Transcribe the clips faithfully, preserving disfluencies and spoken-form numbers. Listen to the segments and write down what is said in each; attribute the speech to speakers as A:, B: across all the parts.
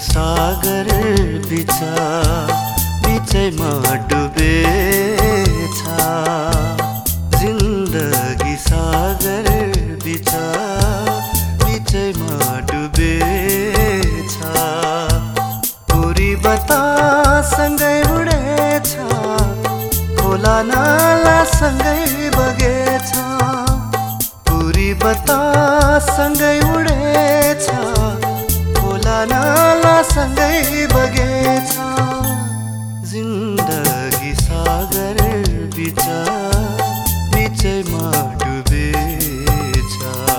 A: सागर बिच बिचैमा डुबेछ। जिन्दगी सागर बिच बिचैमा डुबेछ। पुरी बतासँगै उडेछ, खोला नाला सँगै बगेछ। पुरी बतासँगै उडेछ, खोला नाला सँगै बगेछ। जिन्दगी सागर बिच बिचैमा डुबेछ।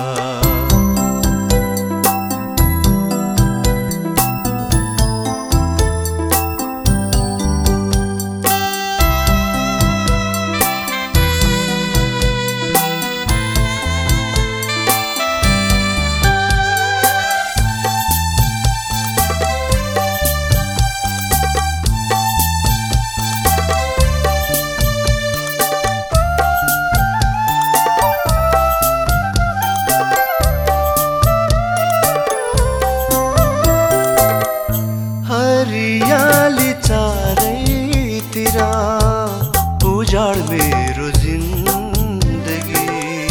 A: हरियाली चारैतिर उजाड मेरो जिन्दगी।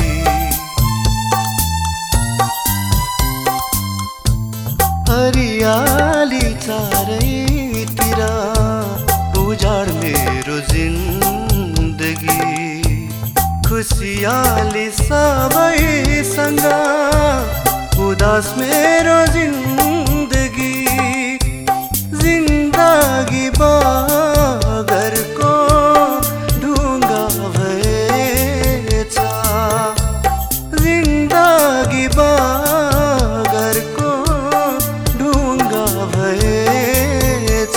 A: हरियाली चारैतिर उजाड मेरो जिन्दगी। खुसियाली सबैसँग उदास मेरो जिन्दगी। जिन्दगी बगरको ढुङ्गा भएछ। जिन्दगी बगरको ढुङ्गा भएछ।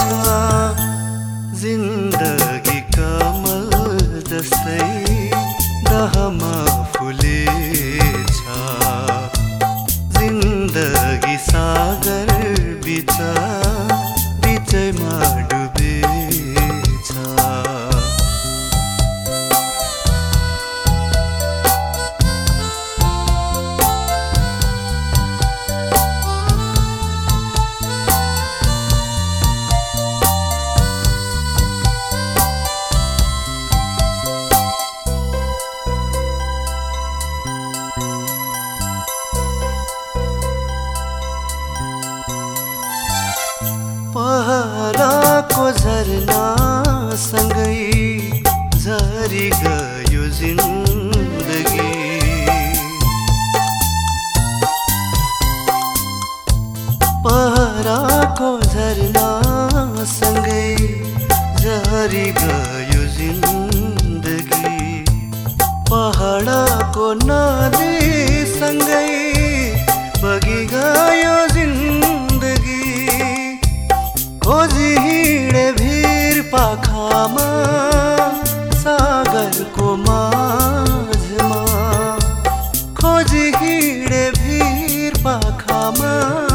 A: जिन्दगी कमल जस्तै दहमा फुलेछ। जिन्दगी सागर बिच बिचैमा डुबेछ। पहराको झरना सँगै झरी गयो जिन्दगी। पहराको झरना सँगै झरी गयो जिन्दगी। पहाडको नदी सँगै बगी गयो जिन्दगी। खोजी हिँडे भिर पाखामा सागरको माझमा। खोजी हिँडे भिर पाखामा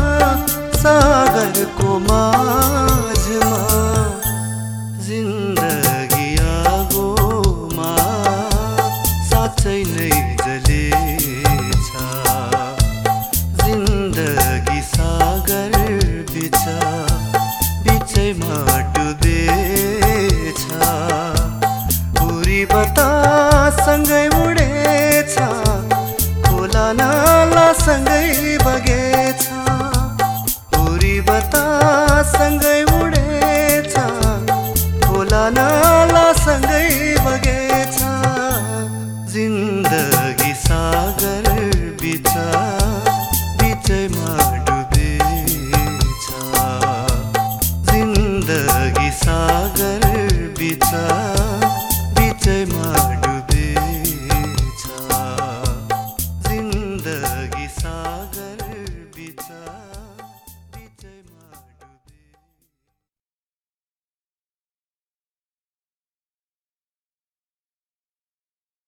A: सागरको माझमा। जिन्दगी आगोमा साँच्चै नै जलेछ। जिन्दगी सागर बिच बिचैमा डुबेछ। पुरी बतासँगै